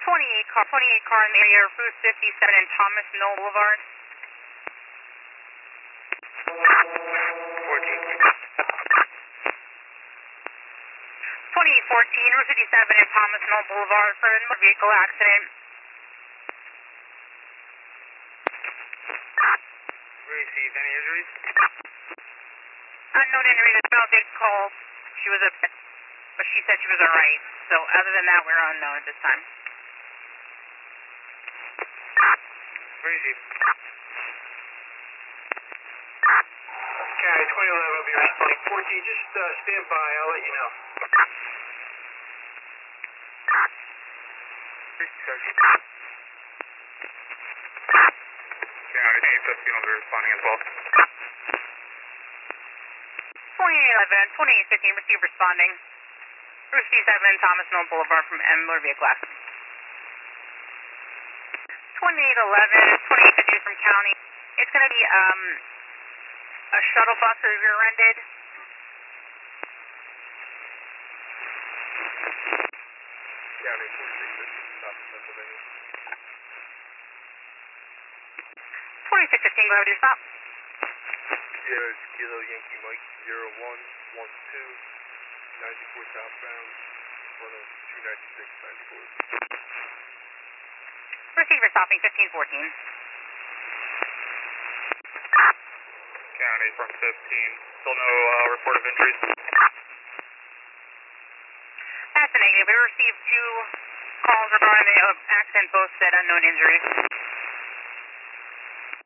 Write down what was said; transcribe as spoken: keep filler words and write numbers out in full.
twenty-eight car, twenty-eight car in the area of Route fifty-seven and Thomas Knoll Boulevard. fourteen. twenty-eight fourteen, Route fifty-seven and Thomas Knoll Boulevard for a motor vehicle accident. Receive any injuries? Unknown injuries. The girl did call. She was upset, but she said she was alright. So other than that, we're unknown at this time. Receive. County twenty eleven will be responding. fourteen, just uh, stand by. I'll let you know. County eight fifteen will be responding as well. twenty-eight eleven, twenty-eight fifteen, receive responding. Route fifty-seven, Thomas Knoll Boulevard from M. Motor Vehicle Accident. twenty-eight eleven, twenty-eight fifteen from County. It's going to be um, a shuttle bus that rear-ended. County forty-six fifteen, South Pennsylvania. twenty-six fifteen, go ahead with your stop. Sierra Kilo Yankee Mike zero one one two, ninety-four southbound, in front of two ninety-six ninety-four. Receiver stopping fifteen fourteen. County from fifteen, still no uh, report of injuries. That's a negative. We received two calls regarding the uh, accident, both said unknown injuries.